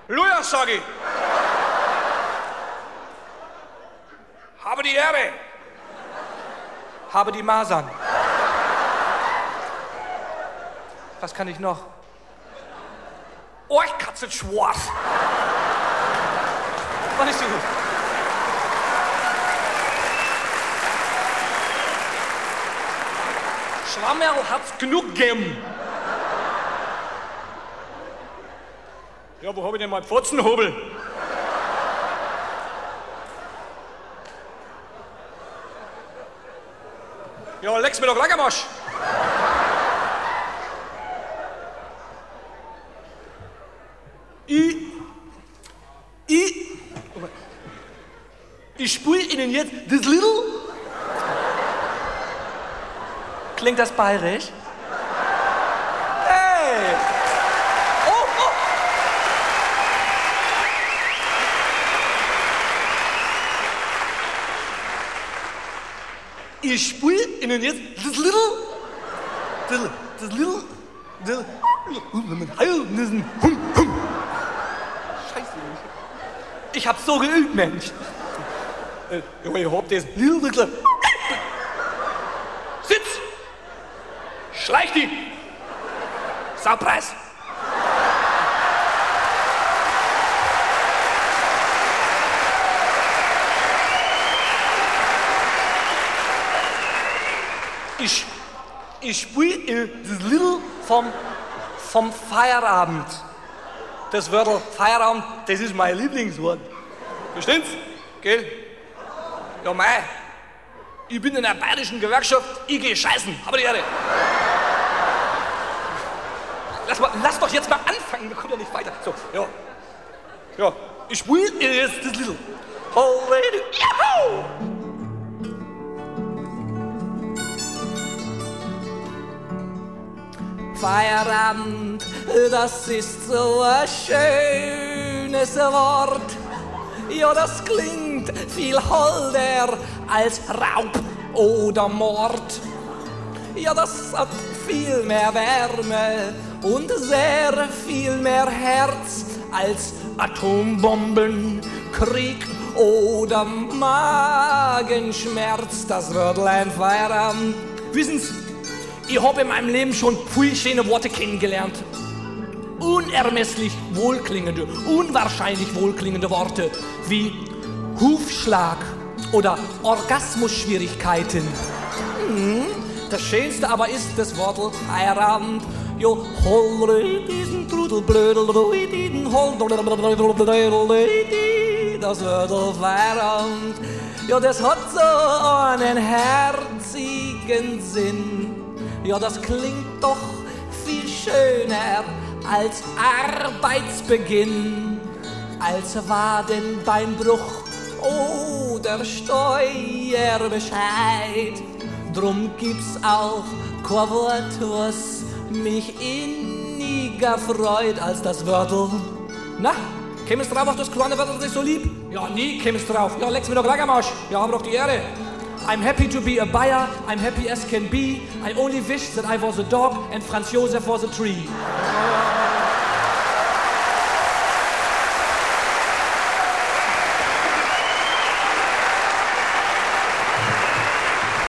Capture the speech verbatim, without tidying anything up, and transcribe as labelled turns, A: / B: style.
A: Luja, sag ich. Habe die Ehre.
B: Habe die Masern. Was kann ich noch?
A: Oh, ich katze schwarz.
B: Was ist denn?
A: Schwammerl hat's genug gegeben. Ja, wo hab ich denn meinen Pfotzenhobel? Ja, leck's mir doch Lagermarsch. Ich, ich, ich spiele Ihnen jetzt das Little.
B: Klingt das bayerisch? Hey!
A: Oh, oh! Ich spiele Ihnen jetzt das Little. Das, das Little. Das,
B: Scheiße. Ich hab so geübt, Mensch.
A: Äh, Junge, ich hab das Little. Sitz! Schleich die! Saupreis! Ich, ich spiele das Little vom, vom Feierabend. Das Wörter Feierabend, das ist mein Lieblingswort. Versteht's? Gell? Ja, mei. Ich bin in der bayerischen Gewerkschaft, ich geh scheißen. Aber die Ehre. Lass, mal, lass doch jetzt mal anfangen, wir kommen ja nicht weiter. So, ja. Ja, ich spiele jetzt das Little. Oh, lady, yahoo!
B: Feierabend, das ist so ein schönes Wort. Ja, das klingt viel holder als Raub oder Mord. Ja, das hat viel mehr Wärme und sehr viel mehr Herz als Atombomben, Krieg oder Magenschmerz. Das Wörtlein Feierabend. Wissen Sie, ich habe in meinem Leben schon viele schöne Worte kennengelernt. Unermesslich wohlklingende, unwahrscheinlich wohlklingende Worte wie Hufschlag oder Orgasmusschwierigkeiten. Hm, das Schönste aber ist das Wort Feierabend. Jo, hol diesen Trudelblödel, diesen hol das Wort Feierabend. Ja, das hat so einen herzigen Sinn. Ja, das klingt doch viel schöner als Arbeitsbeginn, als Wadenbeinbruch oder Steuerbescheid. Drum gibt's auch kein Wort, was mich inniger freut als das Wörtel. Na, käm's drauf auf das kleine Wörtel, das ich so lieb? Ja, nie käm's drauf. Ja, leck's mir doch gleich am Arsch. Ja, haben doch die Ehre. I'm happy to be a buyer, I'm happy as can be. I only wish that I was a dog and Franz Josef was a tree.